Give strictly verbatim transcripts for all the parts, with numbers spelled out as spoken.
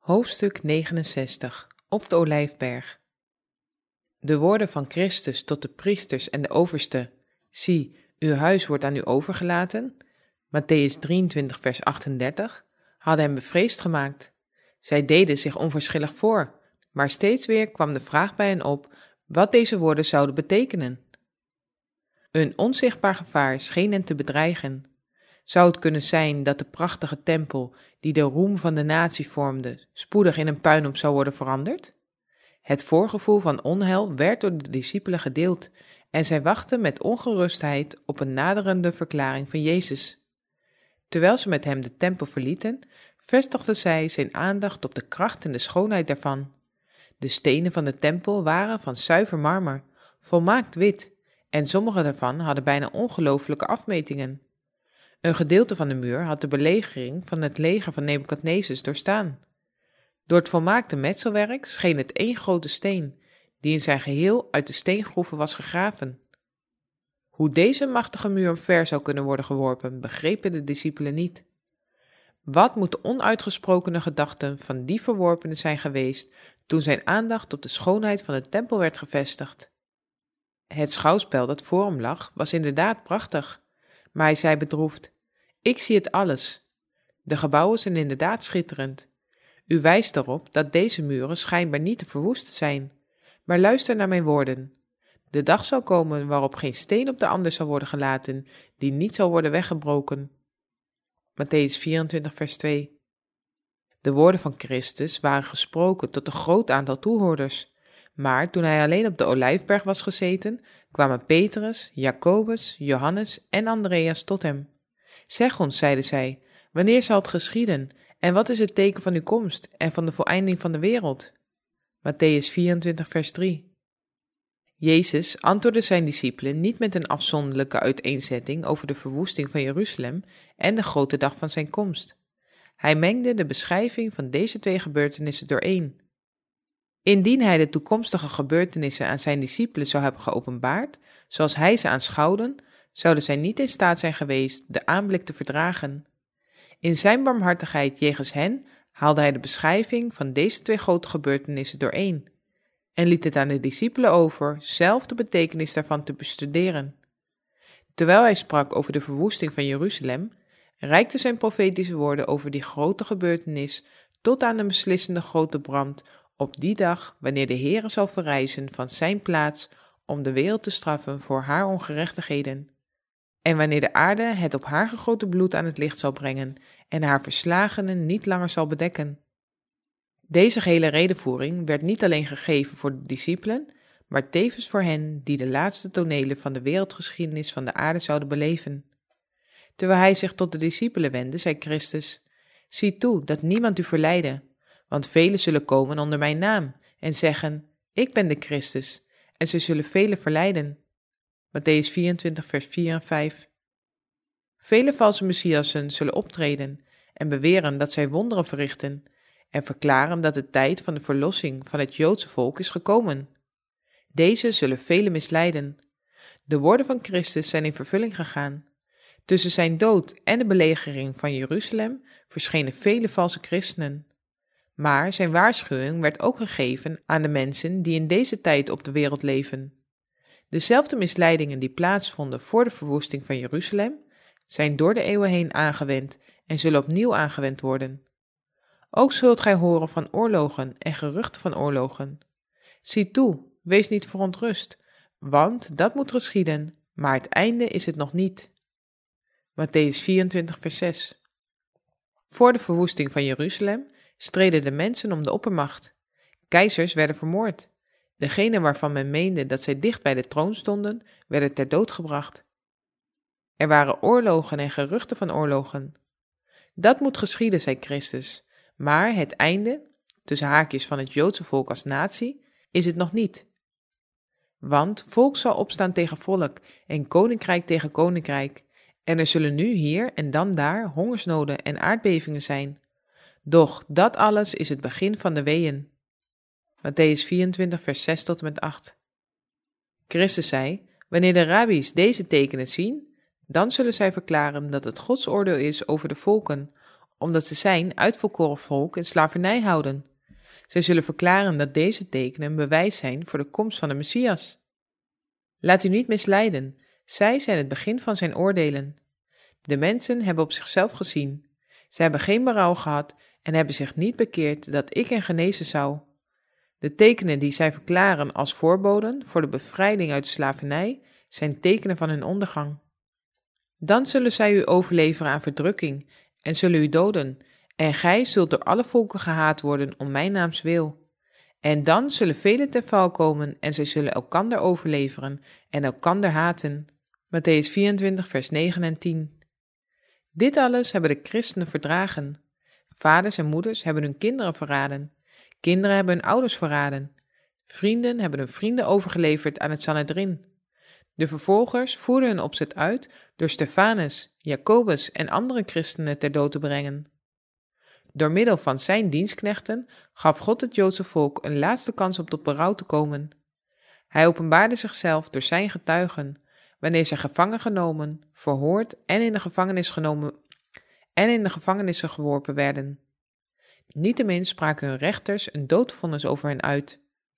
Hoofdstuk negenenzestig. Op de Olijfberg. De woorden van Christus tot de priesters en de oversten: zie, uw huis wordt aan u overgelaten, Mattheüs drieëntwintig vers achtendertig, hadden hem bevreesd gemaakt. Zij deden zich onverschillig voor, maar steeds weer kwam de vraag bij hen op wat deze woorden zouden betekenen. Een onzichtbaar gevaar scheen hen te bedreigen. Zou het kunnen zijn dat de prachtige tempel, die de roem van de natie vormde, spoedig in een puinhoop zou worden veranderd? Het voorgevoel van onheil werd door de discipelen gedeeld en zij wachten met ongerustheid op een naderende verklaring van Jezus. Terwijl ze met hem de tempel verlieten, vestigden zij zijn aandacht op de kracht en de schoonheid daarvan. De stenen van de tempel waren van zuiver marmer, volmaakt wit, en sommige daarvan hadden bijna ongelooflijke afmetingen. Een gedeelte van de muur had de belegering van het leger van Nebukadnezar doorstaan. Door het volmaakte metselwerk scheen het één grote steen, die in zijn geheel uit de steengroeven was gegraven. Hoe deze machtige muur omver zou kunnen worden geworpen, begrepen de discipelen niet. Wat moet de onuitgesprokene gedachten van die verworpenen zijn geweest, toen zijn aandacht op de schoonheid van de tempel werd gevestigd? Het schouwspel dat voor hem lag, was inderdaad prachtig, maar hij zei bedroefd: ik zie het alles. De gebouwen zijn inderdaad schitterend. U wijst erop dat deze muren schijnbaar niet te verwoesten zijn. Maar luister naar mijn woorden. De dag zal komen waarop geen steen op de ander zal worden gelaten, die niet zal worden weggebroken. Mattheüs vierentwintig vers twee. De woorden van Christus waren gesproken tot een groot aantal toehoorders. Maar toen hij alleen op de Olijfberg was gezeten, kwamen Petrus, Jacobus, Johannes en Andreas tot hem. Zeg ons, zeiden zij, wanneer zal het geschieden, en wat is het teken van uw komst en van de voleinding van de wereld? Mattheüs vierentwintig vers drie. Jezus antwoordde zijn discipelen niet met een afzonderlijke uiteenzetting over de verwoesting van Jeruzalem en de grote dag van zijn komst. Hij mengde de beschrijving van deze twee gebeurtenissen dooreen. Indien hij de toekomstige gebeurtenissen aan zijn discipelen zou hebben geopenbaard, zoals hij ze aanschouwde, zouden zij niet in staat zijn geweest de aanblik te verdragen. In zijn barmhartigheid jegens hen haalde hij de beschrijving van deze twee grote gebeurtenissen dooreen en liet het aan de discipelen over zelf de betekenis daarvan te bestuderen. Terwijl hij sprak over de verwoesting van Jeruzalem, reikten zijn profetische woorden over die grote gebeurtenis tot aan de beslissende grote brand op die dag wanneer de Heere zal verrijzen van zijn plaats om de wereld te straffen voor haar ongerechtigheden. En wanneer de aarde het op haar gegoten bloed aan het licht zal brengen en haar verslagenen niet langer zal bedekken. Deze gehele redevoering werd niet alleen gegeven voor de discipelen, maar tevens voor hen die de laatste tonelen van de wereldgeschiedenis van de aarde zouden beleven. Terwijl hij zich tot de discipelen wendde, zei Christus: zie toe dat niemand u verleide, want velen zullen komen onder mijn naam en zeggen: ik ben de Christus, en ze zullen velen verleiden. Mattheüs vierentwintig vers vier en vijf. Vele valse messiassen zullen optreden en beweren dat zij wonderen verrichten en verklaren dat de tijd van de verlossing van het Joodse volk is gekomen. Deze zullen velen misleiden. De woorden van Christus zijn in vervulling gegaan. Tussen zijn dood en de belegering van Jeruzalem verschenen vele valse christenen. Maar zijn waarschuwing werd ook gegeven aan de mensen die in deze tijd op de wereld leven. Dezelfde misleidingen die plaatsvonden voor de verwoesting van Jeruzalem, zijn door de eeuwen heen aangewend en zullen opnieuw aangewend worden. Ook zult gij horen van oorlogen en geruchten van oorlogen. Zie toe, wees niet verontrust, want dat moet geschieden, maar het einde is het nog niet. Mattheüs vierentwintig vers zes. Voor de verwoesting van Jeruzalem streden de mensen om de oppermacht. Keizers werden vermoord. Degenen waarvan men meende dat zij dicht bij de troon stonden, werden ter dood gebracht. Er waren oorlogen en geruchten van oorlogen. Dat moet geschieden, zei Christus, maar het einde, tussen haakjes van het Joodse volk als natie, is het nog niet. Want volk zal opstaan tegen volk en koninkrijk tegen koninkrijk, en er zullen nu hier en dan daar hongersnoden en aardbevingen zijn. Doch dat alles is het begin van de weeën. Mattheüs vierentwintig vers zes tot en met acht. Christus zei: wanneer de rabbies deze tekenen zien, dan zullen zij verklaren dat het Gods oordeel is over de volken, omdat ze zijn uitverkoren volk in slavernij houden. Zij zullen verklaren dat deze tekenen een bewijs zijn voor de komst van de Messias. Laat u niet misleiden, zij zijn het begin van zijn oordelen. De mensen hebben op zichzelf gezien. Zij hebben geen berouw gehad en hebben zich niet bekeerd dat ik hen genezen zou. De tekenen die zij verklaren als voorboden voor de bevrijding uit de slavernij zijn tekenen van hun ondergang. Dan zullen zij u overleveren aan verdrukking en zullen u doden, en gij zult door alle volken gehaat worden om mijn naams wil. En dan zullen velen ten val komen en zij zullen elkander overleveren en elkander haten. Mattheüs vierentwintig, vers negen en tien. Dit alles hebben de christenen verdragen. Vaders en moeders hebben hun kinderen verraden. Kinderen hebben hun ouders verraden. Vrienden hebben hun vrienden overgeleverd aan het Sanhedrin. De vervolgers voerden hun opzet uit door Stefanus, Jacobus en andere christenen ter dood te brengen. Door middel van zijn dienstknechten gaf God het Joodse volk een laatste kans om tot berouw te komen. Hij openbaarde zichzelf door zijn getuigen, wanneer zij gevangen genomen, verhoord en in de gevangenis genomen en in de gevangenissen geworpen werden. Niettemin spraken hun rechters een doodvonnis over hen uit.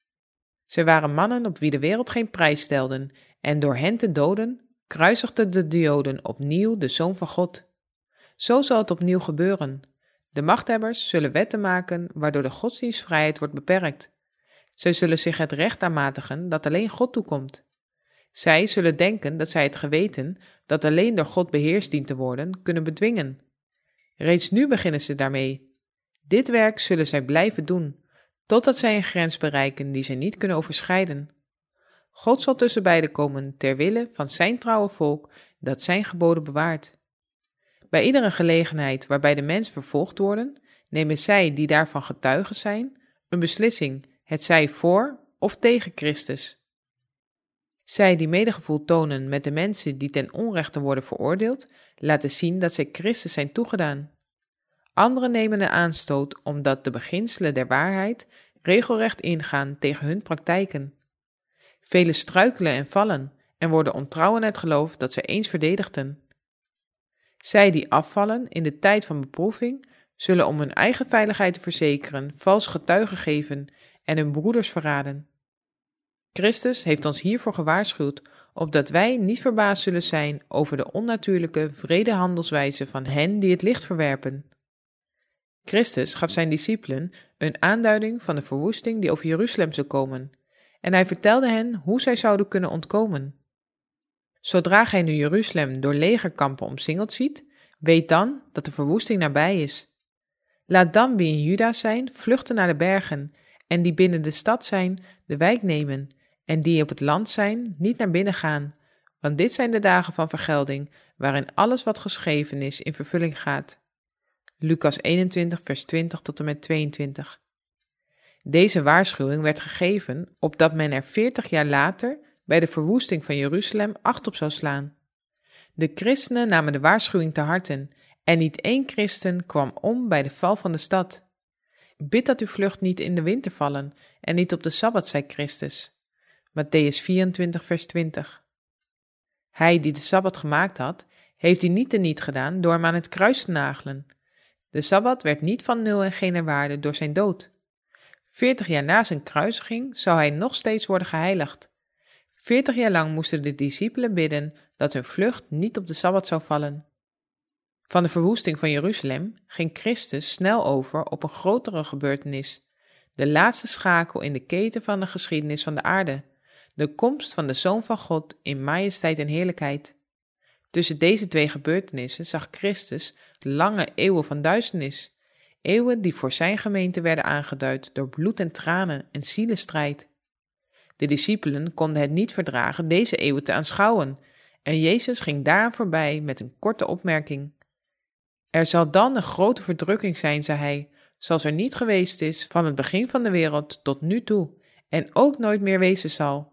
Zij waren mannen op wie de wereld geen prijs stelden, en door hen te doden, kruisigden de Joden opnieuw de Zoon van God. Zo zal het opnieuw gebeuren. De machthebbers zullen wetten maken waardoor de godsdienstvrijheid wordt beperkt. Zij zullen zich het recht aanmatigen dat alleen God toekomt. Zij zullen denken dat zij het geweten, dat alleen door God beheerst dient te worden, kunnen bedwingen. Reeds nu beginnen ze daarmee. Dit werk zullen zij blijven doen, totdat zij een grens bereiken die zij niet kunnen overschrijden. God zal tussen beiden komen ter wille van zijn trouwe volk dat zijn geboden bewaart. Bij iedere gelegenheid waarbij de mensen vervolgd worden, nemen zij die daarvan getuigen zijn, een beslissing, hetzij voor of tegen Christus. Zij die medegevoel tonen met de mensen die ten onrechte worden veroordeeld, laten zien dat zij Christus zijn toegedaan. Anderen nemen een aanstoot omdat de beginselen der waarheid regelrecht ingaan tegen hun praktijken. Velen struikelen en vallen en worden ontrouw aan het geloof dat zij eens verdedigden. Zij die afvallen in de tijd van beproeving, zullen om hun eigen veiligheid te verzekeren vals getuigen geven en hun broeders verraden. Christus heeft ons hiervoor gewaarschuwd, opdat wij niet verbaasd zullen zijn over de onnatuurlijke, wrede handelswijze van hen die het licht verwerpen. Christus gaf zijn discipelen een aanduiding van de verwoesting die over Jeruzalem zou komen, en hij vertelde hen hoe zij zouden kunnen ontkomen. Zodra gij nu Jeruzalem door legerkampen omsingeld ziet, weet dan dat de verwoesting nabij is. Laat dan wie in Juda zijn vluchten naar de bergen, en die binnen de stad zijn de wijk nemen, en die op het land zijn niet naar binnen gaan, want dit zijn de dagen van vergelding, waarin alles wat geschreven is in vervulling gaat. Lucas eenentwintig, vers twintig tot en met tweeëntwintig. Deze waarschuwing werd gegeven opdat men er veertig jaar later bij de verwoesting van Jeruzalem acht op zou slaan. De christenen namen de waarschuwing te harten en niet één christen kwam om bij de val van de stad. Bid dat uw vlucht niet in de winter vallen en niet op de Sabbat, zei Christus. Mattheüs vierentwintig, vers twintig. Hij die de Sabbat gemaakt had, heeft die niet teniet gedaan door hem aan het kruis te nagelen. De Sabbat werd niet van nul en geen waarde door zijn dood. Veertig jaar na zijn kruisiging zou hij nog steeds worden geheiligd. Veertig jaar lang moesten de discipelen bidden dat hun vlucht niet op de Sabbat zou vallen. Van de verwoesting van Jeruzalem ging Christus snel over op een grotere gebeurtenis, de laatste schakel in de keten van de geschiedenis van de aarde, de komst van de Zoon van God in majesteit en heerlijkheid. Tussen deze twee gebeurtenissen zag Christus lange eeuwen van duisternis, eeuwen die voor zijn gemeente werden aangeduid door bloed en tranen en zielenstrijd. De discipelen konden het niet verdragen deze eeuwen te aanschouwen, en Jezus ging daaraan voorbij met een korte opmerking. Er zal dan een grote verdrukking zijn, zei hij, zoals er niet geweest is van het begin van de wereld tot nu toe, en ook nooit meer wezen zal.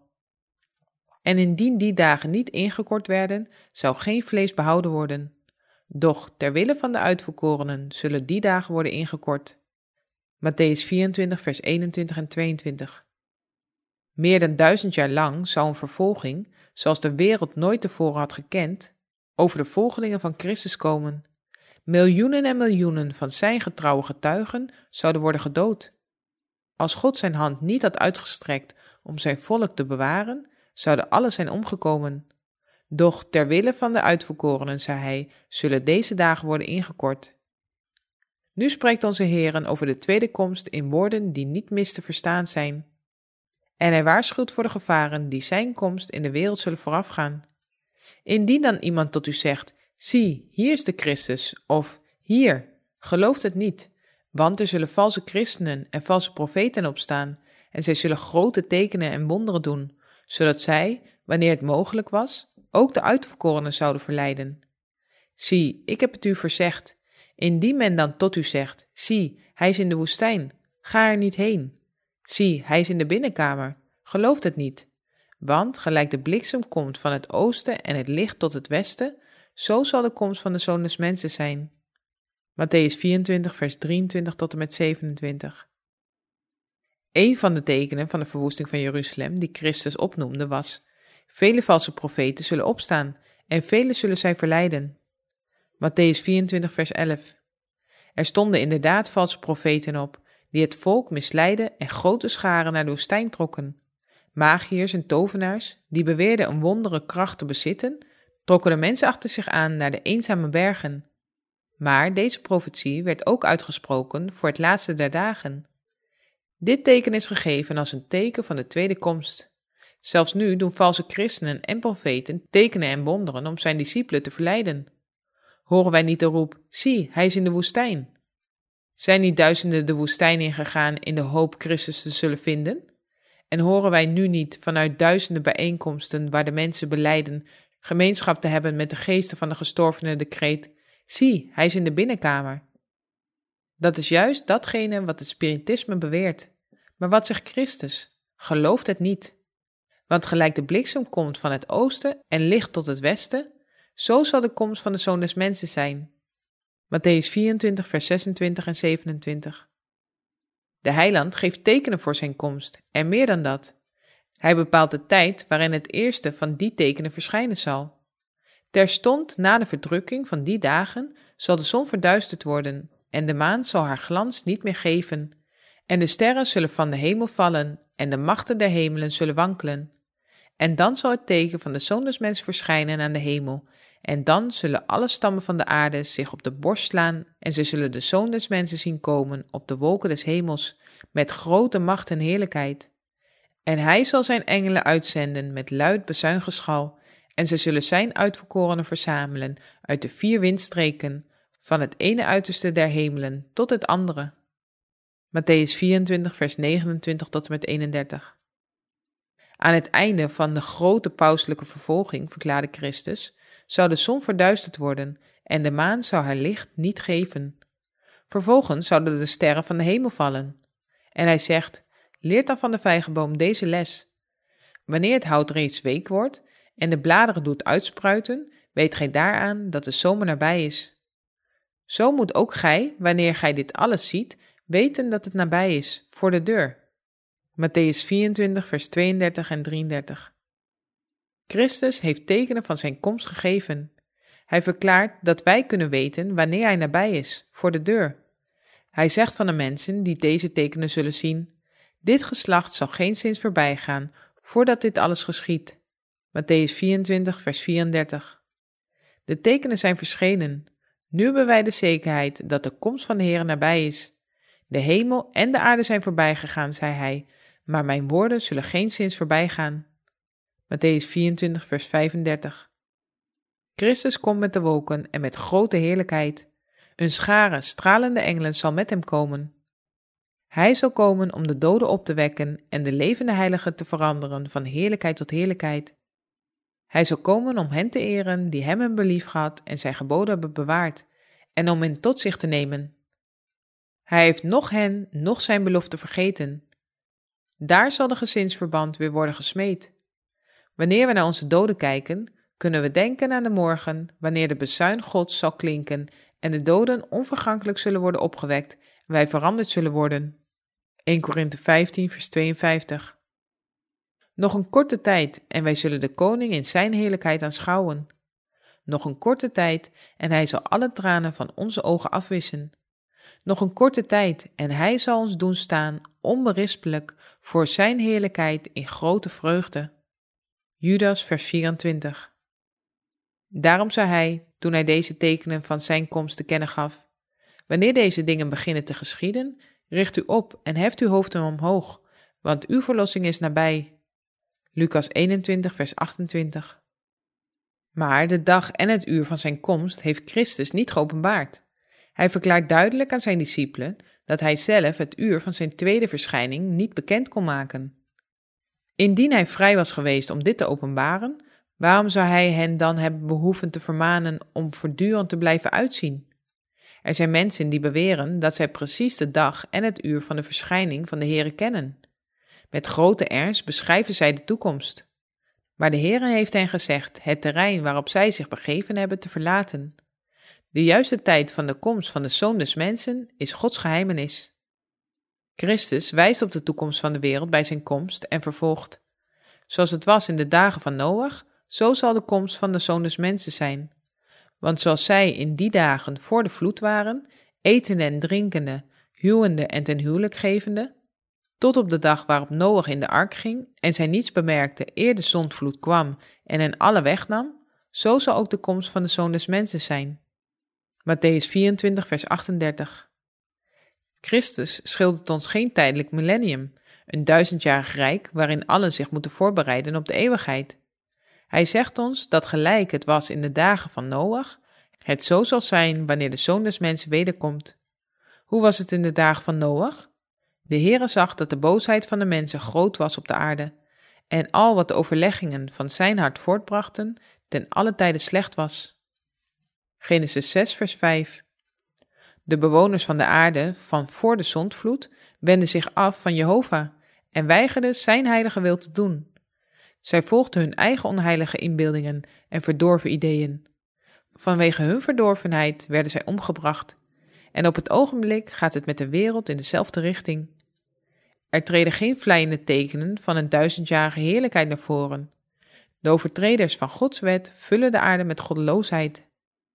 En indien die dagen niet ingekort werden, zou geen vlees behouden worden. Doch ter wille van de uitverkorenen zullen die dagen worden ingekort. Mattheüs vierentwintig, vers eenentwintig en tweeëntwintig. Meer dan duizend jaar lang zou een vervolging, zoals de wereld nooit tevoren had gekend, over de volgelingen van Christus komen. Miljoenen en miljoenen van zijn getrouwe getuigen zouden worden gedood. Als God zijn hand niet had uitgestrekt om zijn volk te bewaren, zouden allen zijn omgekomen. Doch ter wille van de uitverkorenen, zei hij, zullen deze dagen worden ingekort. Nu spreekt onze Heer over de tweede komst in woorden die niet mis te verstaan zijn. En hij waarschuwt voor de gevaren die zijn komst in de wereld zullen voorafgaan. Indien dan iemand tot u zegt, zie, hier is de Christus, of hier, gelooft het niet, want er zullen valse christenen en valse profeten opstaan, en zij zullen grote tekenen en wonderen doen, zodat zij, wanneer het mogelijk was, ook de uitverkorenen zouden verleiden. Zie, ik heb het u verzegd. Indien men dan tot u zegt, zie, hij is in de woestijn, ga er niet heen. Zie, hij is in de binnenkamer, gelooft het niet. Want gelijk de bliksem komt van het oosten en het licht tot het westen, zo zal de komst van de Zoon des Mensen zijn. Mattheüs vierentwintig, vers drieëntwintig tot en met zevenentwintig. Een van de tekenen van de verwoesting van Jeruzalem die Christus opnoemde was, vele valse profeten zullen opstaan en vele zullen zij verleiden. Mattheüs vierentwintig, vers elf. Er stonden inderdaad valse profeten op, die het volk misleiden en grote scharen naar de woestijn trokken. Magiërs en tovenaars, die beweerden een wondere kracht te bezitten, trokken de mensen achter zich aan naar de eenzame bergen. Maar deze profetie werd ook uitgesproken voor het laatste der dagen. Dit teken is gegeven als een teken van de tweede komst. Zelfs nu doen valse christenen en profeten tekenen en wonderen om zijn discipelen te verleiden. Horen wij niet de roep, zie, hij is in de woestijn? Zijn niet duizenden de woestijn ingegaan in de hoop Christus te zullen vinden? En horen wij nu niet vanuit duizenden bijeenkomsten waar de mensen belijden gemeenschap te hebben met de geesten van de gestorvenen de kreet, zie, hij is in de binnenkamer. Dat is juist datgene wat het spiritisme beweert. Maar wat zegt Christus? Gelooft het niet. Want gelijk de bliksem komt van het oosten en licht tot het westen, zo zal de komst van de Zoon des Mensen zijn. Mattheüs vierentwintig, vers zesentwintig en zevenentwintig. De Heiland geeft tekenen voor zijn komst, en meer dan dat. Hij bepaalt de tijd waarin het eerste van die tekenen verschijnen zal. Terstond na de verdrukking van die dagen zal de zon verduisterd worden, en de maan zal haar glans niet meer geven, en de sterren zullen van de hemel vallen, en de machten der hemelen zullen wankelen. En dan zal het teken van de Zoon des Mensen verschijnen aan de hemel, en dan zullen alle stammen van de aarde zich op de borst slaan, en zij zullen de Zoon des Mensen zien komen op de wolken des hemels, met grote macht en heerlijkheid. En hij zal zijn engelen uitzenden met luid bazuingeschal, en zij zullen zijn uitverkorenen verzamelen uit de vier windstreken, van het ene uiterste der hemelen tot het andere. Mattheüs vierentwintig, vers negenentwintig tot en met eenendertig. Aan het einde van de grote pauselijke vervolging, verklaarde Christus, zou de zon verduisterd worden en de maan zou haar licht niet geven. Vervolgens zouden de sterren van de hemel vallen. En hij zegt, leert dan van de vijgenboom deze les. Wanneer het hout reeds week wordt en de bladeren doet uitspruiten, weet gij daaraan dat de zomer nabij is. Zo moet ook gij, wanneer gij dit alles ziet, weten dat het nabij is, voor de deur. Mattheüs vierentwintig, vers tweeëndertig en drieëndertig. Christus heeft tekenen van zijn komst gegeven. Hij verklaart dat wij kunnen weten wanneer hij nabij is, voor de deur. Hij zegt van de mensen die deze tekenen zullen zien, dit geslacht zal geenszins voorbij gaan, voordat dit alles geschiedt. Mattheüs vierentwintig, vers vierendertig. De tekenen zijn verschenen. Nu hebben wij de zekerheid dat de komst van de Heer nabij is. De hemel en de aarde zijn voorbij gegaan, zei hij, maar mijn woorden zullen geenszins voorbij gaan. Mattheüs vierentwintig, vers vijfendertig. Christus komt met de wolken en met grote heerlijkheid. Een schare stralende engelen zal met hem komen. Hij zal komen om de doden op te wekken en de levende heiligen te veranderen van heerlijkheid tot heerlijkheid. Hij zal komen om hen te eren die hem hebben liefgehad en zijn geboden hebben bewaard, en om hen tot zich te nemen. Hij heeft noch hen, noch zijn belofte vergeten. Daar zal de gezinsverband weer worden gesmeed. Wanneer we naar onze doden kijken, kunnen we denken aan de morgen, wanneer de bezuin Gods zal klinken en de doden onvergankelijk zullen worden opgewekt en wij veranderd zullen worden. eerste Korinthe vijftien, vers tweeënvijftig. Nog een korte tijd en wij zullen de koning in zijn heerlijkheid aanschouwen. nog een korte tijd en hij zal alle tranen van onze ogen afwissen. Nog een korte tijd en hij zal ons doen staan, onberispelijk, voor zijn heerlijkheid in grote vreugde. Judas vers vierentwintig. Daarom zei hij, toen hij deze tekenen van zijn komst te kennen gaf: wanneer deze dingen beginnen te geschieden, richt u op en heft uw hoofden omhoog, want uw verlossing is nabij. Lucas eenentwintig vers achtentwintig. Maar de dag en het uur van zijn komst heeft Christus niet geopenbaard. Hij verklaart duidelijk aan zijn discipelen dat hij zelf het uur van zijn tweede verschijning niet bekend kon maken. Indien hij vrij was geweest om dit te openbaren, waarom zou hij hen dan hebben behoeven te vermanen om voortdurend te blijven uitzien? Er zijn mensen die beweren dat zij precies de dag en het uur van de verschijning van de Heere kennen. Met grote ernst beschrijven zij de toekomst. Maar de Heere heeft hen gezegd het terrein waarop zij zich begeven hebben te verlaten. De juiste tijd van de komst van de Zoon des Mensen is Gods geheimenis. Christus wijst op de toekomst van de wereld bij zijn komst en vervolgt: zoals het was in de dagen van Noach, zo zal de komst van de Zoon des Mensen zijn. Want zoals zij in die dagen voor de vloed waren, etende en drinkende, huwende en ten huwelijk gevende, tot op de dag waarop Noach in de ark ging en zij niets bemerkte eer de zondvloed kwam en hen alle wegnam, zo zal ook de komst van de Zoon des Mensen zijn. Mattheüs vierentwintig vers achtendertig. Christus schildert ons geen tijdelijk millennium, een duizendjarig rijk waarin allen zich moeten voorbereiden op de eeuwigheid. Hij zegt ons dat gelijk het was in de dagen van Noach, het zo zal zijn wanneer de Zoon des Mensen wederkomt. Hoe was het in de dagen van Noach? De Heere zag dat de boosheid van de mensen groot was op de aarde, en al wat de overleggingen van zijn hart voortbrachten, ten alle tijde slecht was. Genesis zes vers vijf. De bewoners van de aarde van voor de zondvloed wendden zich af van Jehovah en weigerden zijn heilige wil te doen. Zij volgden hun eigen onheilige inbeeldingen en verdorven ideeën. Vanwege hun verdorvenheid werden zij omgebracht. En op het ogenblik gaat het met de wereld in dezelfde richting. Er treden geen vleiende tekenen van een duizendjarige heerlijkheid naar voren. De overtreders van Gods wet vullen de aarde met goddeloosheid.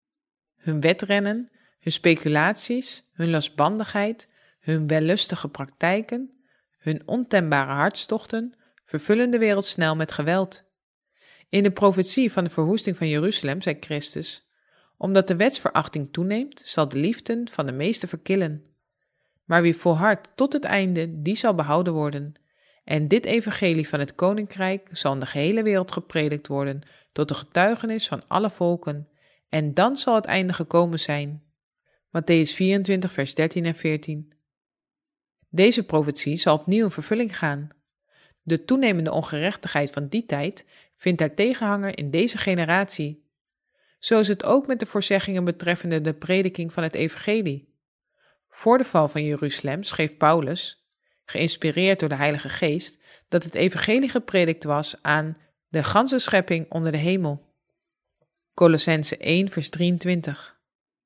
Hun wedrennen, hun speculaties, hun lastbandigheid, hun wellustige praktijken, hun ontembare hartstochten vervullen de wereld snel met geweld. In de profetie van de verwoesting van Jeruzalem zei Christus: omdat de wetsverachting toeneemt, zal de liefde van de meesten verkillen. Maar wie volhardt tot het einde, die zal behouden worden. En dit evangelie van het koninkrijk zal in de gehele wereld gepredikt worden, tot de getuigenis van alle volken. En dan zal het einde gekomen zijn. Mattheüs vierentwintig vers dertien en veertien. Deze profetie zal opnieuw in vervulling gaan. De toenemende ongerechtigheid van die tijd vindt haar tegenhanger in deze generatie. Zo is het ook met de voorzeggingen betreffende de prediking van het evangelie. Voor de val van Jeruzalem schreef Paulus, geïnspireerd door de Heilige Geest, dat het evangelie gepredikt was aan de ganse schepping onder de hemel. Kolossenzen één vers drieëntwintig.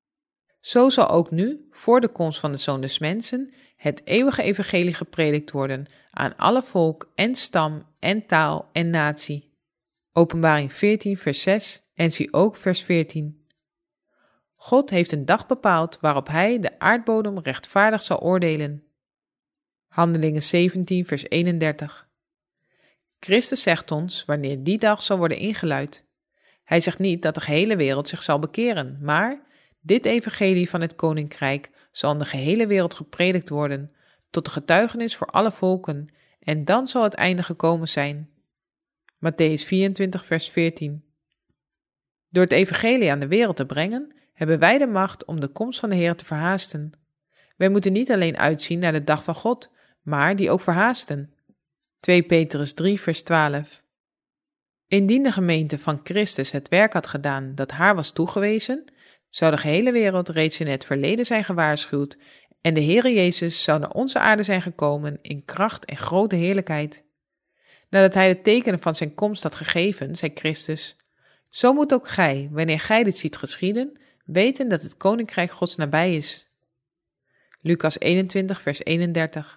Zo zal ook nu, voor de komst van de Zoon des Mensen, het eeuwige evangelie gepredikt worden aan alle volk en stam en taal en natie. Openbaring veertien vers zes en zie ook vers veertien. God heeft een dag bepaald waarop hij de aardbodem rechtvaardig zal oordelen. Handelingen zeventien vers eenendertig. Christus zegt ons wanneer die dag zal worden ingeluid. Hij zegt niet dat de gehele wereld zich zal bekeren, maar dit evangelie van het koninkrijk zal in de gehele wereld gepredikt worden, tot de getuigenis voor alle volken, en dan zal het einde gekomen zijn. Mattheüs vierentwintig vers veertien. Door het evangelie aan de wereld te brengen, hebben wij de macht om de komst van de Heer te verhaasten. Wij moeten niet alleen uitzien naar de dag van God, maar die ook verhaasten. twee Petrus drie vers twaalf. Indien de gemeente van Christus het werk had gedaan dat haar was toegewezen, zou de gehele wereld reeds in het verleden zijn gewaarschuwd en de Heere Jezus zou naar onze aarde zijn gekomen in kracht en grote heerlijkheid. Nadat hij de tekenen van zijn komst had gegeven, zei Christus: zo moet ook gij, wanneer gij dit ziet geschieden, weten dat het koninkrijk Gods nabij is. Lucas eenentwintig vers eenendertig.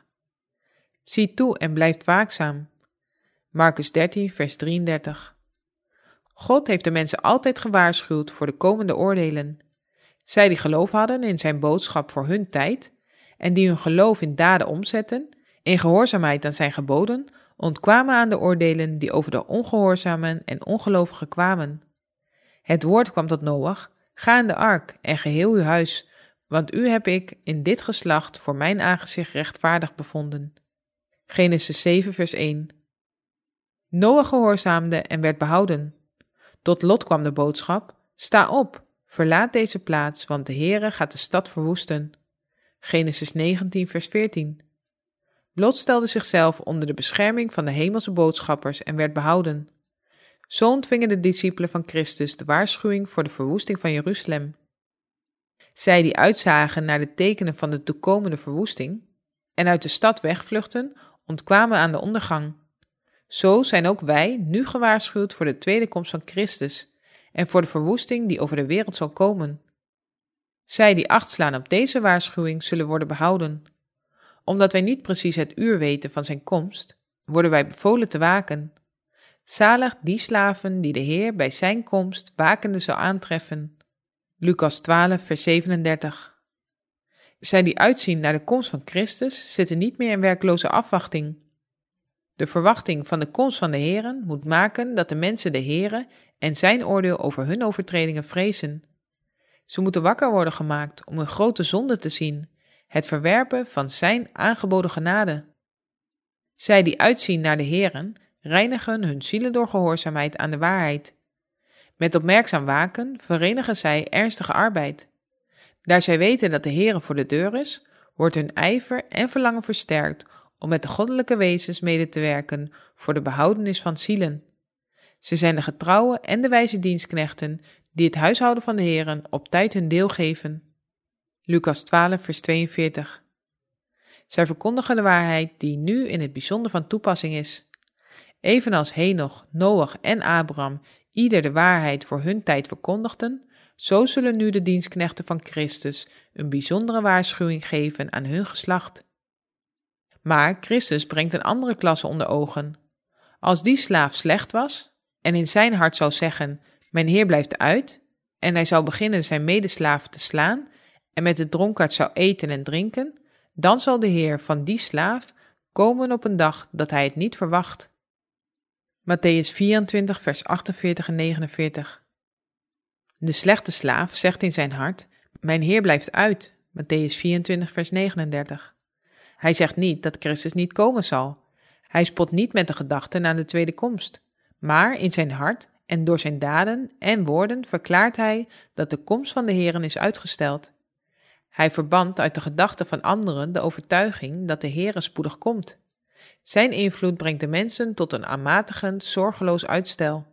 Zie toe en blijf waakzaam. Markus dertien vers drieëndertig. God heeft de mensen altijd gewaarschuwd voor de komende oordelen. Zij die geloof hadden in zijn boodschap voor hun tijd en die hun geloof in daden omzetten, in gehoorzaamheid aan zijn geboden, ontkwamen aan de oordelen die over de ongehoorzamen en ongelovigen kwamen. Het woord kwam tot Noach: ga in de ark en geheel uw huis, want u heb ik in dit geslacht voor mijn aangezicht rechtvaardig bevonden. Genesis zeven vers één. Noach gehoorzaamde en werd behouden. Tot Lot kwam de boodschap: sta op, verlaat deze plaats, want de Heere gaat de stad verwoesten. Genesis negentien vers veertien. Lot stelde zichzelf onder de bescherming van de hemelse boodschappers en werd behouden. Zo ontvingen de discipelen van Christus de waarschuwing voor de verwoesting van Jeruzalem. Zij die uitzagen naar de tekenen van de toekomende verwoesting en uit de stad wegvluchten, ontkwamen aan de ondergang. Zo zijn ook wij nu gewaarschuwd voor de tweede komst van Christus en voor de verwoesting die over de wereld zal komen. Zij die acht slaan op deze waarschuwing zullen worden behouden. Omdat wij niet precies het uur weten van zijn komst, worden wij bevolen te waken. Zalig die slaven die de Heer bij zijn komst wakende zal aantreffen. Lucas twaalf vers zevenendertig. Zij die uitzien naar de komst van Christus zitten niet meer in werkloze afwachting. De verwachting van de komst van de Heere moet maken dat de mensen de Heere en zijn oordeel over hun overtredingen vrezen. Ze moeten wakker worden gemaakt om hun grote zonde te zien, het verwerpen van zijn aangeboden genade. Zij die uitzien naar de Heere reinigen hun zielen door gehoorzaamheid aan de waarheid. Met opmerkzaam waken verenigen zij ernstige arbeid. Daar zij weten dat de Heere voor de deur is, wordt hun ijver en verlangen versterkt om met de goddelijke wezens mede te werken voor de behoudenis van zielen. Ze zijn de getrouwe en de wijze dienstknechten die het huishouden van de Heere op tijd hun deel geven. Lucas twaalf vers tweeënveertig. Zij verkondigen de waarheid die nu in het bijzonder van toepassing is. Evenals Henoch, Noach en Abraham ieder de waarheid voor hun tijd verkondigden, zo zullen nu de dienstknechten van Christus een bijzondere waarschuwing geven aan hun geslacht. Maar Christus brengt een andere klasse onder ogen. Als die slaaf slecht was en in zijn hart zou zeggen: mijn Heer blijft uit, en hij zou beginnen zijn medeslaven te slaan en met de dronkaard zou eten en drinken, dan zal de Heer van die slaaf komen op een dag dat hij het niet verwacht. Mattheüs vierentwintig vers achtenveertig en negenenveertig. De slechte slaaf zegt in zijn hart: mijn Heer blijft uit. Mattheüs vierentwintig vers negenendertig. Hij zegt niet dat Christus niet komen zal. Hij spot niet met de gedachten aan de tweede komst. Maar in zijn hart en door zijn daden en woorden verklaart hij dat de komst van de Heeren is uitgesteld. Hij verbant uit de gedachten van anderen de overtuiging dat de Heere spoedig komt. Zijn invloed brengt de mensen tot een aanmatigend, zorgeloos uitstel.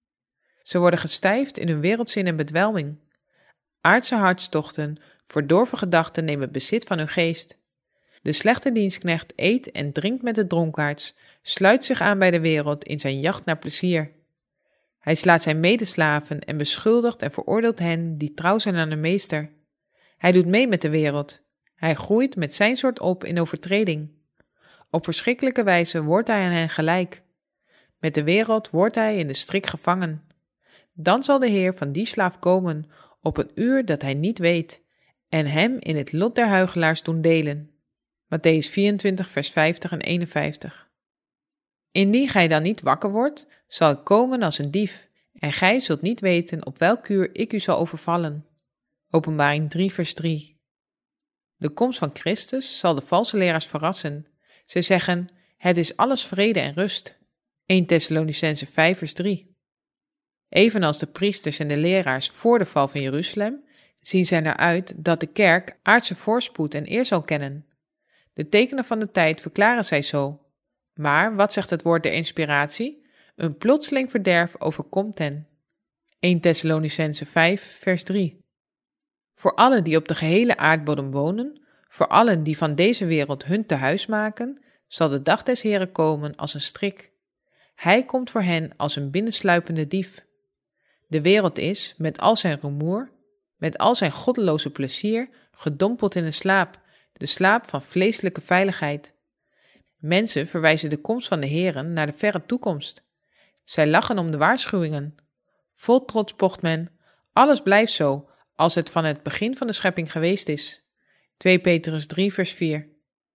Ze worden gestijfd in hun wereldzin en bedwelming. Aardse hartstochten, verdorven gedachten nemen bezit van hun geest. De slechte dienstknecht eet en drinkt met de dronkaards, sluit zich aan bij de wereld in zijn jacht naar plezier. Hij slaat zijn medeslaven en beschuldigt en veroordeelt hen die trouw zijn aan hun meester. Hij doet mee met de wereld. Hij groeit met zijn soort op in overtreding. Op verschrikkelijke wijze wordt hij aan hen gelijk. Met de wereld wordt hij in de strik gevangen. Dan zal de Heer van die slaaf komen op een uur dat hij niet weet en hem in het lot der huichelaars doen delen. Mattheüs vierentwintig vers vijftig en eenenvijftig. Indien gij dan niet wakker wordt, zal ik komen als een dief, en gij zult niet weten op welk uur ik u zal overvallen. Openbaring drie vers drie. De komst van Christus zal de valse leraars verrassen. Zij zeggen: het is alles vrede en rust. eerste Thessalonicenzen vijf vers drie. Evenals de priesters en de leraars voor de val van Jeruzalem, zien zij eruit dat de kerk aardse voorspoed en eer zal kennen. De tekenen van de tijd verklaren zij zo. Maar wat zegt het woord der inspiratie? Een plotseling verderf overkomt hen. eerste Thessalonicenzen vijf vers drie. Voor allen die op de gehele aardbodem wonen, voor allen die van deze wereld hun tehuis maken, zal de dag des Heren komen als een strik. Hij komt voor hen als een binnensluipende dief. De wereld is, met al zijn rumoer, met al zijn goddeloze plezier, gedompeld in een slaap, de slaap van vleeselijke veiligheid. Mensen verwijzen de komst van de Heeren naar de verre toekomst. Zij lachen om de waarschuwingen. Vol trots pocht men, alles blijft zo, als het van het begin van de schepping geweest is. twee Petrus drie vers vier.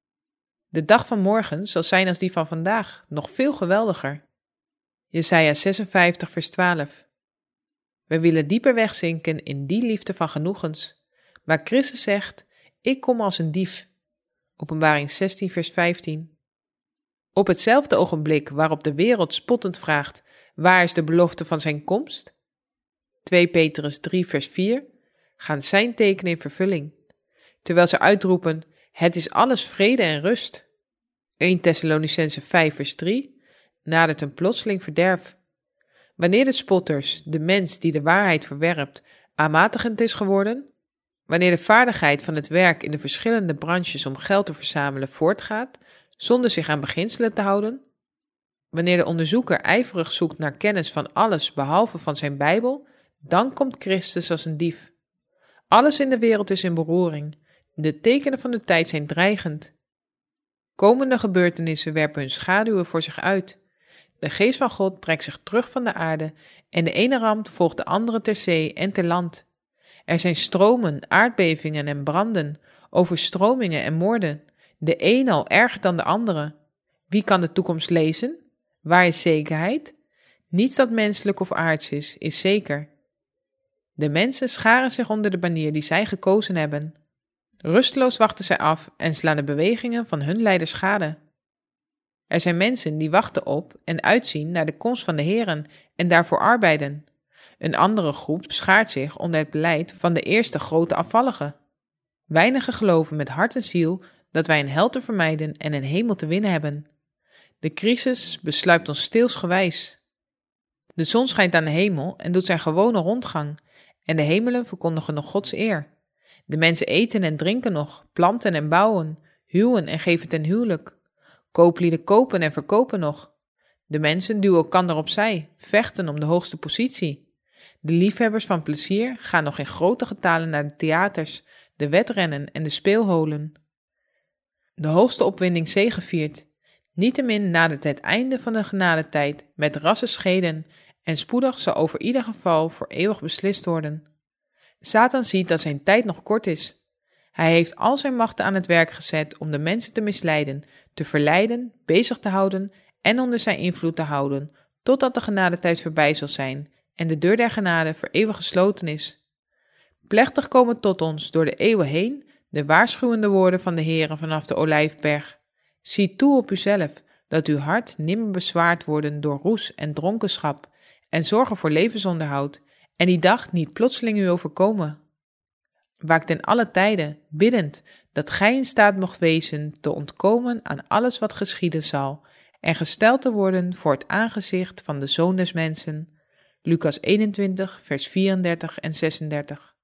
De dag van morgen zal zijn als die van vandaag, nog veel geweldiger. Jesaja zesenvijftig vers twaalf. We willen dieper wegzinken in die liefde van genoegens, waar Christus zegt, ik kom als een dief. Openbaring zestien vers vijftien. Op hetzelfde ogenblik waarop de wereld spottend vraagt, waar is de belofte van zijn komst? twee Petrus drie vers vier, gaan zijn tekenen in vervulling, terwijl ze uitroepen, het is alles vrede en rust. eerste Thessalonicenzen vijf vers drie, nadert een plotseling verderf. Wanneer de spotters, de mens die de waarheid verwerpt, aanmatigend is geworden, wanneer de vaardigheid van het werk in de verschillende branches om geld te verzamelen voortgaat, zonder zich aan beginselen te houden, wanneer de onderzoeker ijverig zoekt naar kennis van alles behalve van zijn Bijbel, dan komt Christus als een dief. Alles in de wereld is in beroering. De tekenen van de tijd zijn dreigend. Komende gebeurtenissen werpen hun schaduwen voor zich uit. De geest van God trekt zich terug van de aarde en de ene ramp volgt de andere ter zee en ter land. Er zijn stromen, aardbevingen en branden, overstromingen en moorden, de een al erger dan de andere. Wie kan de toekomst lezen? Waar is zekerheid? Niets dat menselijk of aards is, is zeker. De mensen scharen zich onder de banier die zij gekozen hebben. Rusteloos wachten zij af en slaan de bewegingen van hun leiders gade. Er zijn mensen die wachten op en uitzien naar de komst van de Heeren en daarvoor arbeiden. Een andere groep schaart zich onder het beleid van de eerste grote afvallige. Weinigen geloven met hart en ziel dat wij een hel te vermijden en een hemel te winnen hebben. De crisis besluipt ons steelsgewijs. De zon schijnt aan de hemel en doet zijn gewone rondgang, en de hemelen verkondigen nog Gods eer. De mensen eten en drinken nog, planten en bouwen, huwen en geven ten huwelijk. Kooplieden kopen en verkopen nog. De mensen duwen elkander opzij, vechten om de hoogste positie. De liefhebbers van plezier gaan nog in grote getalen naar de theaters, de wedrennen en de speelholen. De hoogste opwinding zegeviert. Niettemin nadert het einde van de genadetijd met rasse scheden en spoedig zal over ieder geval voor eeuwig beslist worden. Satan ziet dat zijn tijd nog kort is. Hij heeft al zijn machten aan het werk gezet om de mensen te misleiden, te verleiden, bezig te houden en onder zijn invloed te houden, totdat de genadetijd voorbij zal zijn en de deur der genade voor eeuwig gesloten is. Plechtig komen tot ons door de eeuwen heen de waarschuwende woorden van de Heere vanaf de Olijfberg. Zie toe op uzelf, dat uw hart nimmer bezwaard worden door roes en dronkenschap, en zorgen voor levensonderhoud, en die dag niet plotseling u overkomen. Waak ten alle tijden, biddend, dat gij in staat mocht wezen te ontkomen aan alles wat geschieden zal, en gesteld te worden voor het aangezicht van de Zoon des Mensen. Lucas eenentwintig, vers vierendertig en zesendertig.